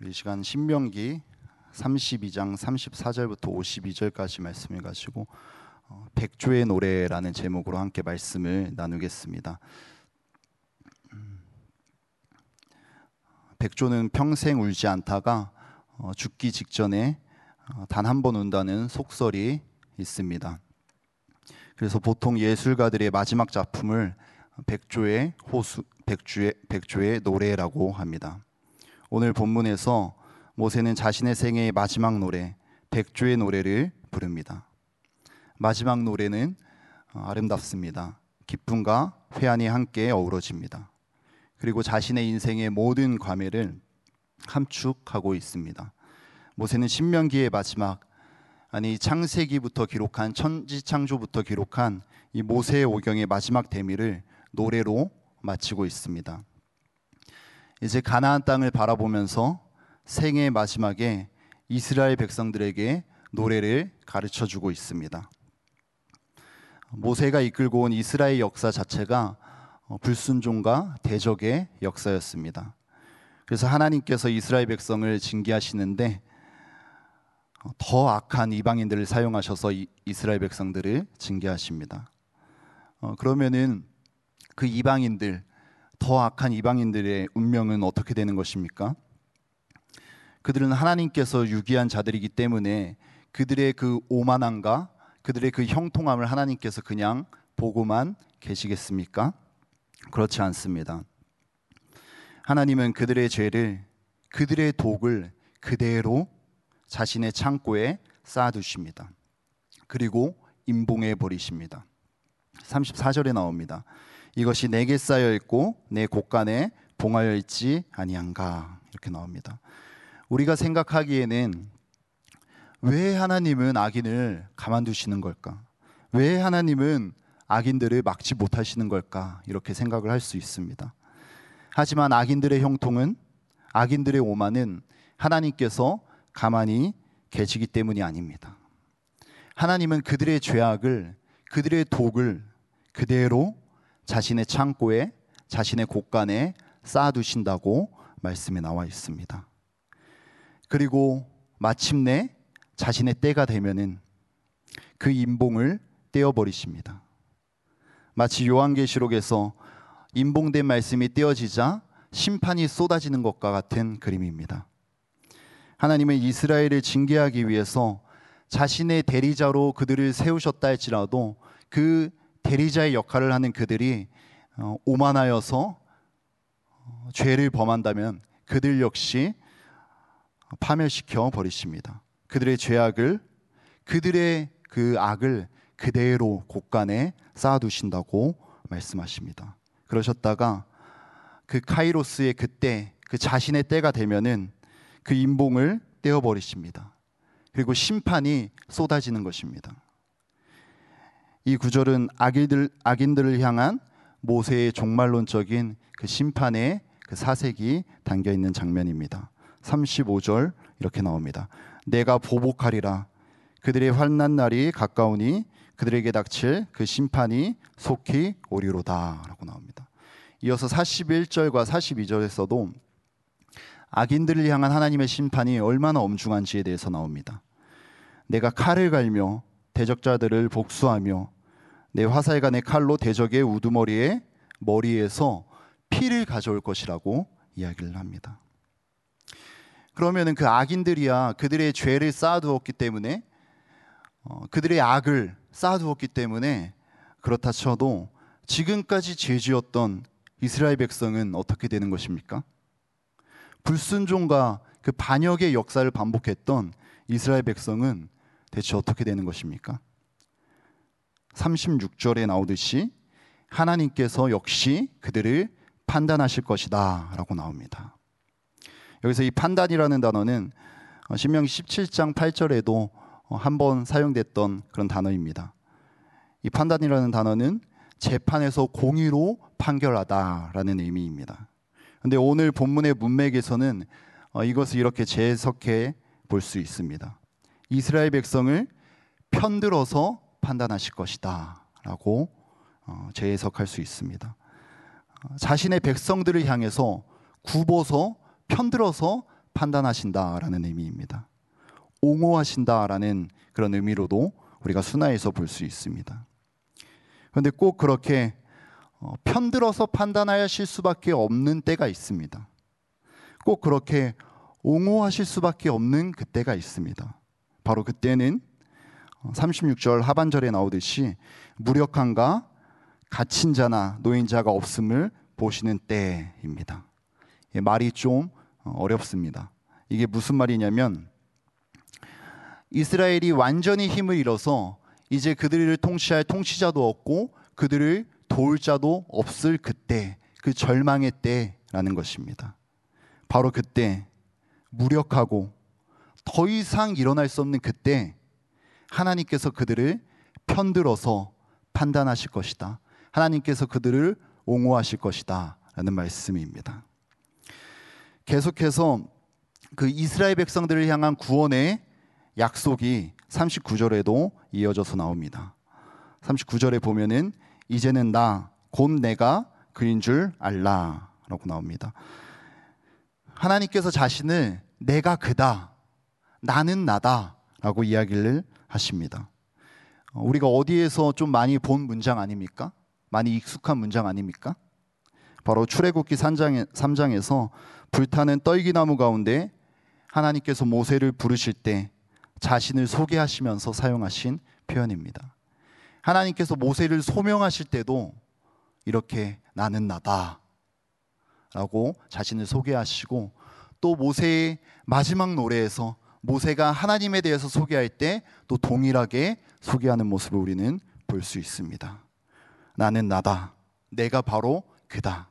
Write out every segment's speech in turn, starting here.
이 시간 신명기 32장 34절부터 52절까지 말씀을 가지고 백조의 노래라는 제목으로 함께 말씀을 나누겠습니다. 백조는 평생 울지 않다가 죽기 직전에 단 한 번 운다는 속설이 있습니다. 그래서 보통 예술가들의 마지막 작품을 백조의 호수, 백조의 노래라고 합니다. 오늘 본문에서 모세는 자신의 생애의 마지막 노래, 백조의 노래를 부릅니다. 마지막 노래는 아름답습니다. 기쁨과 회한이 함께 어우러집니다. 그리고 자신의 인생의 모든 과매를 함축하고 있습니다. 모세는 신명기의 마지막, 창세기부터 기록한 천지창조부터 기록한 이 모세의 오경의 마지막 대미를 노래로 마치고 있습니다. 이제 가나안 땅을 바라보면서 생애의 마지막에 이스라엘 백성들에게 노래를 가르쳐주고 있습니다. 모세가 이끌고 온 이스라엘 역사 자체가 불순종과 대적의 역사였습니다. 그래서 하나님께서 이스라엘 백성을 징계하시는데 더 악한 이방인들을 사용하셔서 이스라엘 백성들을 징계하십니다. 그러면은 그 이방인들, 더 악한 이방인들의 운명은 어떻게 되는 것입니까? 그들은 하나님께서 유기한 자들이기 때문에 그들의 그 오만함과 그들의 그 형통함을 하나님께서 그냥 보고만 계시겠습니까? 그렇지 않습니다. 하나님은 그들의 죄를, 그들의 독을 그대로 자신의 창고에 쌓아두십니다. 그리고 임봉해 버리십니다. 34절에 나옵니다. 이것이 내게 쌓여 있고 내 곳간에 봉하여 있지 아니한가, 이렇게 나옵니다. 우리가 생각하기에는 왜 하나님은 악인을 가만두시는 걸까? 왜 하나님은 악인들을 막지 못하시는 걸까? 이렇게 생각을 할 수 있습니다. 하지만 악인들의 형통은, 악인들의 오만은 하나님께서 가만히 계시기 때문이 아닙니다. 하나님은 그들의 죄악을, 그들의 독을 그대로 자신의 창고에, 자신의 곳간에 쌓아두신다고 말씀에 나와 있습니다. 그리고 마침내 자신의 때가 되면은 그 임봉을 떼어버리십니다. 마치 요한계시록에서 임봉된 말씀이 떼어지자 심판이 쏟아지는 것과 같은 그림입니다. 하나님은 이스라엘을 징계하기 위해서 자신의 대리자로 그들을 세우셨다 할지라도 그 대리자의 역할을 하는 그들이 오만하여서 죄를 범한다면 그들 역시 파멸시켜 버리십니다. 그들의 죄악을, 그들의 그 악을 그대로 곳간에 쌓아두신다고 말씀하십니다. 그러셨다가 그 카이로스의 그때, 그 자신의 때가 되면은 그 임봉을 떼어버리십니다. 그리고 심판이 쏟아지는 것입니다. 이 구절은 악인들을 향한 모세의 종말론적인 그 심판의 그 사색이 담겨있는 장면입니다. 35절 이렇게 나옵니다. 내가 보복하리라. 그들의 환난 날이 가까우니 그들에게 닥칠 그 심판이 속히 오리로다, 라고 나옵니다. 이어서 41절과 42절에서도 악인들을 향한 하나님의 심판이 얼마나 엄중한지에 대해서 나옵니다. 내가 칼을 갈며 대적자들을 복수하며 내 화살과 내 칼로 대적의 우두머리에 머리에서 피를 가져올 것이라고 이야기를 합니다. 그러면은 그 악인들이야 그들의 죄를 쌓아두었기 때문에, 그들의 악을 쌓아두었기 때문에 그렇다 쳐도 지금까지 죄지었던 이스라엘 백성은 어떻게 되는 것입니까? 불순종과 그 반역의 역사를 반복했던 이스라엘 백성은 대체 어떻게 되는 것입니까? 36절에 나오듯이 하나님께서 역시 그들을 판단하실 것이다, 라고 나옵니다. 여기서 이 판단이라는 단어는 신명기 17장 8절에도 한번 사용됐던 그런 단어입니다. 이 판단이라는 단어는 재판에서 공의로 판결하다라는 의미입니다. 그런데 오늘 본문의 문맥에서는 이것을 이렇게 재해석해 볼 수 있습니다. 이스라엘 백성을 편들어서 판단하실 것이다, 라고 재해석할 수 있습니다. 자신의 백성들을 향해서 굽어서 편들어서 판단하신다라는 의미입니다. 옹호하신다라는 그런 의미로도 우리가 순화해서 볼 수 있습니다. 그런데 꼭 그렇게 편들어서 판단하실 수밖에 없는 때가 있습니다. 꼭 그렇게 옹호하실 수밖에 없는 그때가 있습니다. 바로 그때는 36절 하반절에 나오듯이 무력함과 갇힌 자나 노인자가 없음을 보시는 때입니다. 말이 좀 어렵습니다. 이게 무슨 말이냐면 이스라엘이 완전히 힘을 잃어서 이제 그들을 통치할 통치자도 없고 그들을 도울 자도 없을 그때, 그 절망의 때라는 것입니다. 바로 그때 무력하고 더 이상 일어날 수 없는 그때 하나님께서 그들을 편들어서 판단하실 것이다. 하나님께서 그들을 옹호하실 것이다 라는 말씀입니다. 계속해서 그 이스라엘 백성들을 향한 구원의 약속이 39절에도 이어져서 나옵니다. 39절에 보면은 이제는 나 곧 내가 그인 줄 알라 라고 나옵니다. 하나님께서 자신을 내가 그다, 나는 나다 라고 이야기를 하십니다. 우리가 어디에서 좀 많이 본 문장 아닙니까? 많이 익숙한 문장 아닙니까? 바로 출애굽기 3장에서 불타는 떨기나무 가운데 하나님께서 모세를 부르실 때 자신을 소개하시면서 사용하신 표현입니다. 하나님께서 모세를 소명하실 때도 이렇게 나는 나다 라고 자신을 소개하시고, 또 모세의 마지막 노래에서 모세가 하나님에 대해서 소개할 때 또 동일하게 소개하는 모습을 우리는 볼 수 있습니다. 나는 나다, 내가 바로 그다.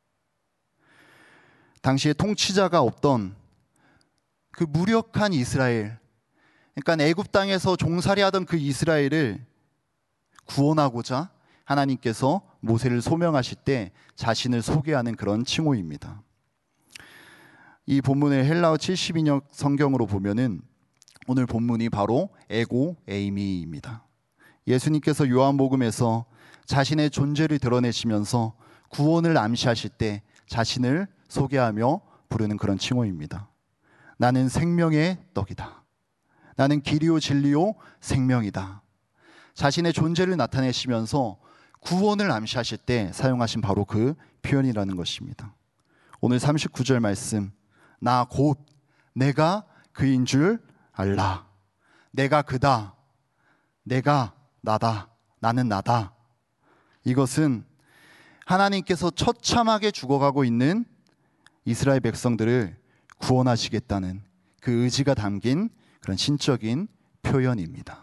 당시에 통치자가 없던 그 무력한 이스라엘, 그러니까 애굽 땅에서 종살이하던 그 이스라엘을 구원하고자 하나님께서 모세를 소명하실 때 자신을 소개하는 그런 칭호입니다. 이 본문의 헬라어 72년 성경으로 보면은 오늘 본문이 바로 에고 에이미입니다. 예수님께서 요한복음에서 자신의 존재를 드러내시면서 구원을 암시하실 때 자신을 소개하며 부르는 그런 칭호입니다. 나는 생명의 떡이다. 나는 길이요 진리요 생명이다. 자신의 존재를 나타내시면서 구원을 암시하실 때 사용하신 바로 그 표현이라는 것입니다. 오늘 39절 말씀, 나 곧 내가 그인 줄 알라. 내가 그다. 내가 나다. 나는 나다. 이것은 하나님께서 처참하게 죽어가고 있는 이스라엘 백성들을 구원하시겠다는 그 의지가 담긴 그런 신적인 표현입니다.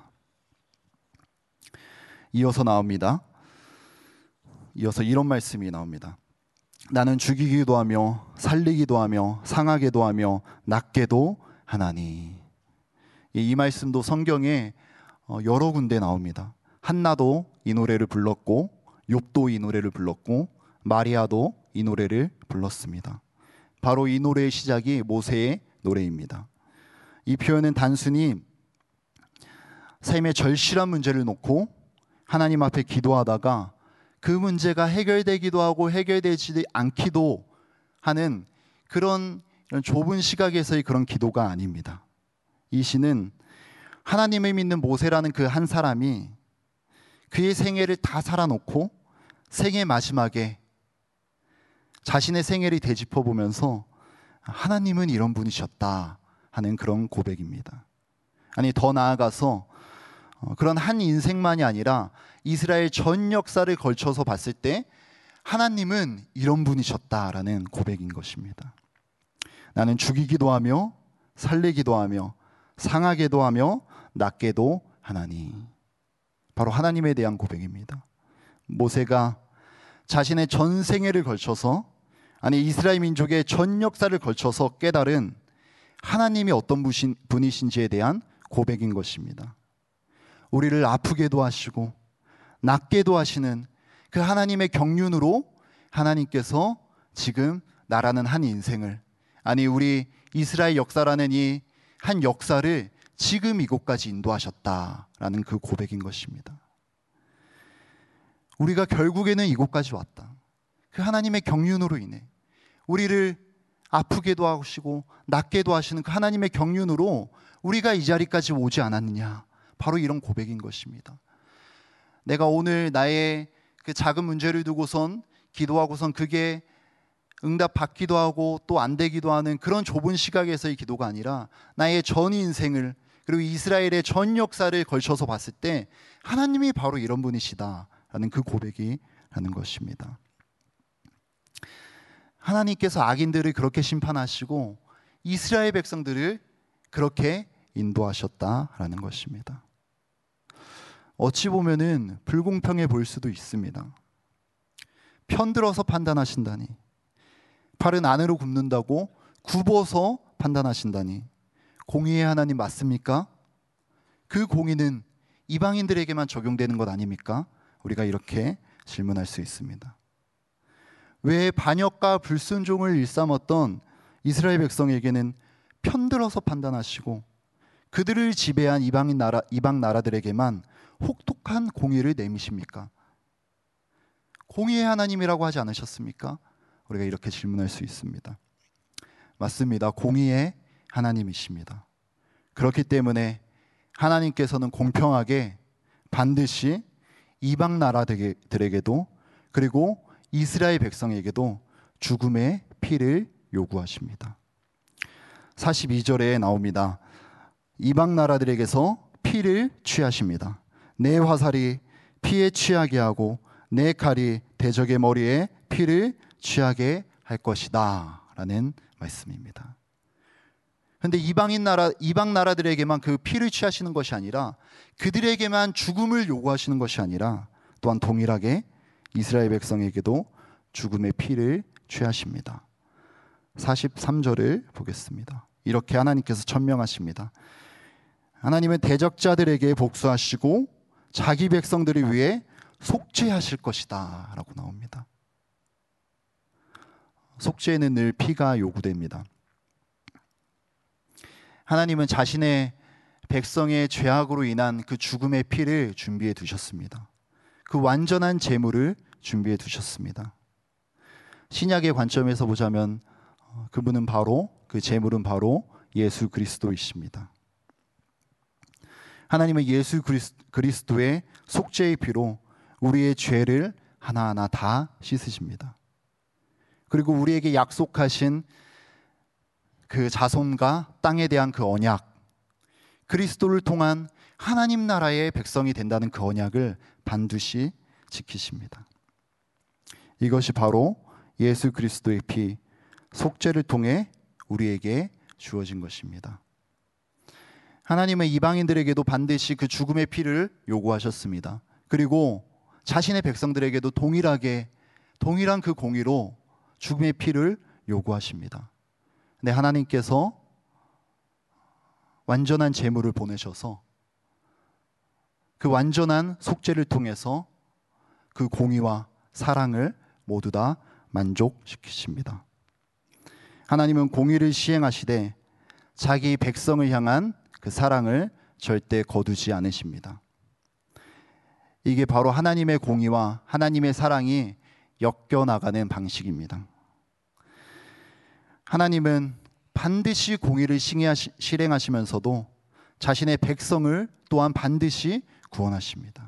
이어서 나옵니다. 이어서 이런 말씀이 나옵니다. 나는 죽이기도 하며 살리기도 하며 상하게도 하며 낫게도 하나니. 이 말씀도 성경에 여러 군데 나옵니다. 한나도 이 노래를 불렀고, 욥도 이 노래를 불렀고, 마리아도 이 노래를 불렀습니다. 바로 이 노래의 시작이 모세의 노래입니다. 이 표현은 단순히 삶의 절실한 문제를 놓고 하나님 앞에 기도하다가 그 문제가 해결되기도 하고 해결되지 않기도 하는 그런 좁은 시각에서의 그런 기도가 아닙니다. 이 시는 하나님을 믿는 모세라는 그 한 사람이 그의 생애를 다 살아놓고 생애 마지막에 자신의 생애를 되짚어 보면서 하나님은 이런 분이셨다 하는 그런 고백입니다. 아니, 더 나아가서 그런 한 인생만이 아니라 이스라엘 전 역사를 걸쳐서 봤을 때 하나님은 이런 분이셨다라는 고백인 것입니다. 나는 죽이기도 하며 살리기도 하며 상하게도 하며 낫게도 하나니. 바로 하나님에 대한 고백입니다. 모세가 자신의 전 생애를 걸쳐서, 아니 이스라엘 민족의 전 역사를 걸쳐서 깨달은 하나님이 어떤 분이신지에 대한 고백인 것입니다. 우리를 아프게도 하시고 낫게도 하시는 그 하나님의 경륜으로 하나님께서 지금 나라는 한 인생을, 아니 우리 이스라엘 역사라는 이 한 역사를 지금 이곳까지 인도하셨다라는 그 고백인 것입니다. 우리가 결국에는 이곳까지 왔다. 그 하나님의 경륜으로 인해 우리를 아프게도 하시고 낫게도 하시는 그 하나님의 경륜으로 우리가 이 자리까지 오지 않았느냐. 바로 이런 고백인 것입니다. 내가 오늘 나의 그 작은 문제를 두고선 기도하고선 그게 응답 받기도 하고 또 안 되기도 하는 그런 좁은 시각에서의 기도가 아니라 나의 전 인생을, 그리고 이스라엘의 전 역사를 걸쳐서 봤을 때 하나님이 바로 이런 분이시다라는 그 고백이라는 것입니다. 하나님께서 악인들을 그렇게 심판하시고 이스라엘 백성들을 그렇게 인도하셨다라는 것입니다. 어찌 보면은 불공평해 보일 수도 있습니다. 편들어서 판단하신다니, 팔은 안으로 굽는다고 굽어서 판단하신다니, 공의의 하나님 맞습니까? 그 공의는 이방인들에게만 적용되는 것 아닙니까? 우리가 이렇게 질문할 수 있습니다. 왜 반역과 불순종을 일삼았던 이스라엘 백성에게는 편들어서 판단하시고 그들을 지배한 이방 나라들에게만 혹독한 공의를 내미십니까? 공의의 하나님이라고 하지 않으셨습니까? 우리가 이렇게 질문할 수 있습니다. 맞습니다. 공의의 하나님이십니다. 그렇기 때문에 하나님께서는 공평하게 반드시 이방 나라들에게도 그리고 이스라엘 백성에게도 죽음의 피를 요구하십니다. 42절에 나옵니다. 이방 나라들에게서 피를 취하십니다. 내 화살이 피에 취하게 하고 내 칼이 대적의 머리에 피를 취하게 할 것이다 라는 말씀입니다. 그런데 이방 나라들에게만 그 피를 취하시는 것이 아니라 그들에게만 죽음을 요구하시는 것이 아니라 또한 동일하게 이스라엘 백성에게도 죽음의 피를 취하십니다. 43절을 보겠습니다. 이렇게 하나님께서 천명하십니다. 하나님은 대적자들에게 복수하시고 자기 백성들을 위해 속죄하실 것이다 라고 나옵니다. 속죄에는 늘 피가 요구됩니다. 하나님은 자신의 백성의 죄악으로 인한 그 죽음의 피를 준비해 두셨습니다. 그 완전한 제물을 준비해 두셨습니다. 신약의 관점에서 보자면 그분은 바로, 그 제물은 바로 예수 그리스도이십니다. 하나님은 예수 그리스도의 속죄의 피로 우리의 죄를 하나하나 다 씻으십니다. 그리고 우리에게 약속하신 그 자손과 땅에 대한 그 언약, 그리스도를 통한 하나님 나라의 백성이 된다는 그 언약을 반드시 지키십니다. 이것이 바로 예수 그리스도의 피, 속죄를 통해 우리에게 주어진 것입니다. 하나님은 이방인들에게도 반드시 그 죽음의 피를 요구하셨습니다. 그리고 자신의 백성들에게도 동일한 그 공의로 죽음의 피를 요구하십니다. 근데 하나님께서 완전한 제물을 보내셔서 그 완전한 속죄를 통해서 그 공의와 사랑을 모두 다 만족시키십니다. 하나님은 공의를 시행하시되 자기 백성을 향한 그 사랑을 절대 거두지 않으십니다. 이게 바로 하나님의 공의와 하나님의 사랑이 엮여나가는 방식입니다. 하나님은 반드시 공의를 실행하시면서도 자신의 백성을 또한 반드시 구원하십니다.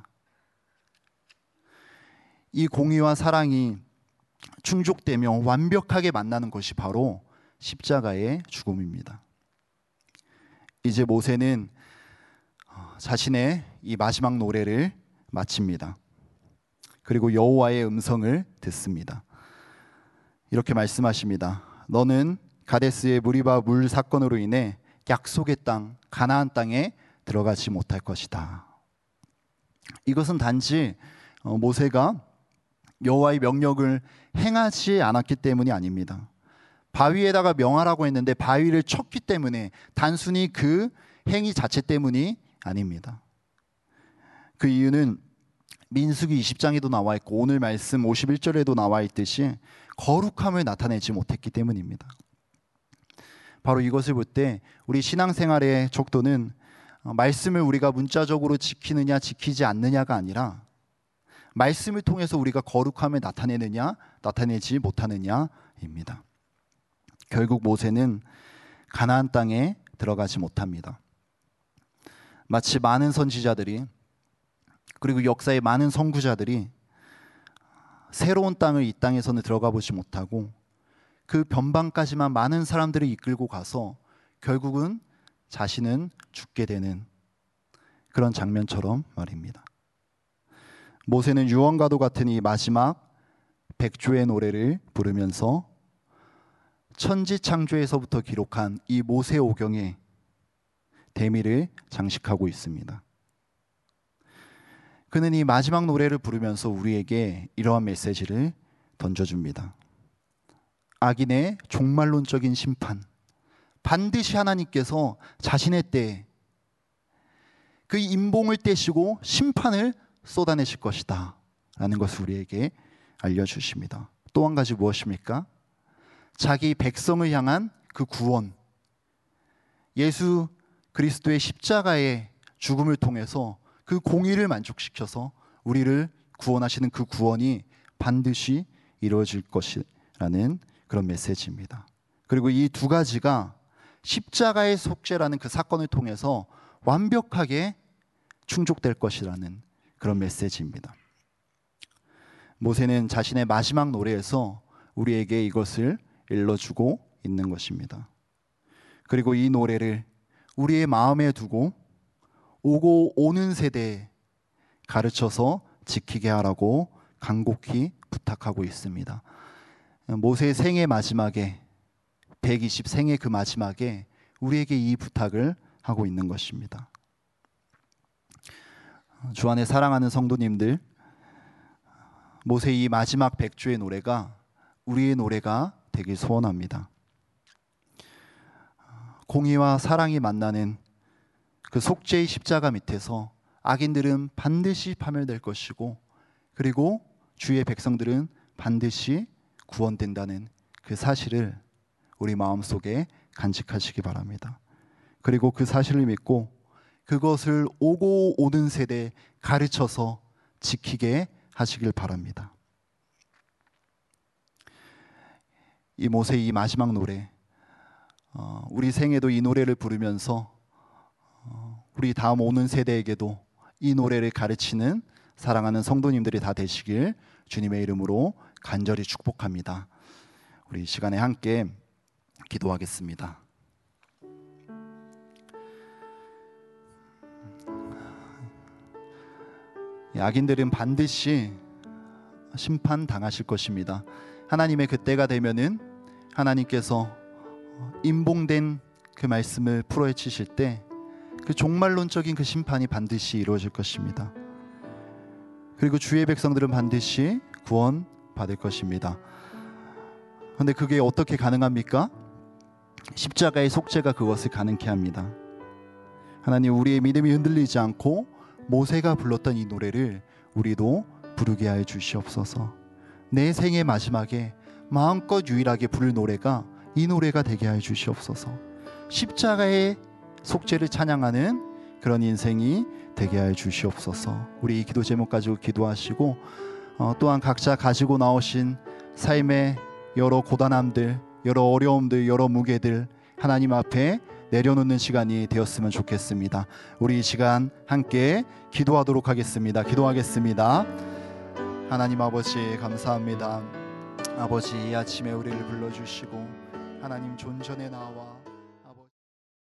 이 공의와 사랑이 충족되며 완벽하게 만나는 것이 바로 십자가의 죽음입니다. 이제 모세는 자신의 이 마지막 노래를 마칩니다. 그리고 여호와의 음성을 듣습니다. 이렇게 말씀하십니다. 너는 가데스의 무리바 물 사건으로 인해 약속의 땅 가나안 땅에 들어가지 못할 것이다. 이것은 단지 모세가 여호와의 명령을 행하지 않았기 때문이 아닙니다. 바위에다가 명하라고 했는데 바위를 쳤기 때문에, 단순히 그 행위 자체 때문이 아닙니다. 그 이유는 민수기 20장에도 나와 있고 오늘 말씀 51절에도 나와 있듯이 거룩함을 나타내지 못했기 때문입니다. 바로 이것을 볼 때 우리 신앙생활의 척도는 말씀을 우리가 문자적으로 지키느냐 지키지 않느냐가 아니라 말씀을 통해서 우리가 거룩함을 나타내느냐 나타내지 못하느냐입니다. 결국 모세는 가나안 땅에 들어가지 못합니다. 마치 많은 선지자들이, 그리고 역사의 많은 선구자들이 새로운 땅을 이 땅에서는 들어가 보지 못하고 그 변방까지만 많은 사람들을 이끌고 가서 결국은 자신은 죽게 되는 그런 장면처럼 말입니다. 모세는 유언과도 같은 이 마지막 백조의 노래를 부르면서 천지창조에서부터 기록한 이 모세오경의 대미를 장식하고 있습니다. 그는 이 마지막 노래를 부르면서 우리에게 이러한 메시지를 던져줍니다. 악인의 종말론적인 심판, 반드시 하나님께서 자신의 때에 그 인봉을 떼시고 심판을 쏟아내실 것이다 라는 것을 우리에게 알려주십니다. 또 한 가지 무엇입니까? 자기 백성을 향한 그 구원, 예수 그리스도의 십자가의 죽음을 통해서 그 공의를 만족시켜서 우리를 구원하시는 그 구원이 반드시 이루어질 것이라는 그런 메시지입니다. 그리고 이 두 가지가 십자가의 속죄라는 그 사건을 통해서 완벽하게 충족될 것이라는 그런 메시지입니다. 모세는 자신의 마지막 노래에서 우리에게 이것을 일러주고 있는 것입니다. 그리고 이 노래를 우리의 마음에 두고 오고 오는 세대에 가르쳐서 지키게 하라고 간곡히 부탁하고 있습니다. 모세의 생애 마지막에 120 생애 그 마지막에 우리에게 이 부탁을 하고 있는 것입니다. 주 안에 사랑하는 성도님들, 모세의 이 마지막 백주의 노래가 우리의 노래가 되길 소원합니다. 공의와 사랑이 만나는 그 속죄의 십자가 밑에서 악인들은 반드시 파멸될 것이고, 그리고 주의 백성들은 반드시 구원된다는 그 사실을 우리 마음속에 간직하시기 바랍니다. 그리고 그 사실을 믿고 그것을 오고 오는 세대에 가르쳐서 지키게 하시길 바랍니다. 이 모세의 이 마지막 노래, 우리 생에도 이 노래를 부르면서 우리 다음 오는 세대에게도 이 노래를 가르치는 사랑하는 성도님들이 다 되시길 주님의 이름으로 간절히 축복합니다. 우리 이 시간에 함께 기도하겠습니다. 악인들은 반드시 심판당하실 것입니다. 하나님의 그때가 되면은 하나님께서 인봉된 그 말씀을 풀어헤치실 때 그 종말론적인 그 심판이 반드시 이루어질 것입니다. 그리고 주의 백성들은 반드시 구원받을 것입니다. 그런데 그게 어떻게 가능합니까? 십자가의 속죄가 그것을 가능케 합니다. 하나님, 우리의 믿음이 흔들리지 않고 모세가 불렀던 이 노래를 우리도 부르게 하여 주시옵소서. 내 생의 마지막에 마음껏 유일하게 부를 노래가 이 노래가 되게 하여 주시옵소서. 십자가의 속죄를 찬양하는 그런 인생이 되게 하여 주시옵소서. 우리 이 기도 제목 가지고 기도하시고 또한 각자 가지고 나오신 삶의 여러 고단함들, 여러 어려움들, 여러 무게들 하나님 앞에 내려놓는 시간이 되었으면 좋겠습니다. 우리 이 시간 함께 기도하도록 하겠습니다. 기도하겠습니다. 하나님 아버지, 감사합니다. 아버지, 이 아침에 우리를 불러주시고 하나님 존전에 나와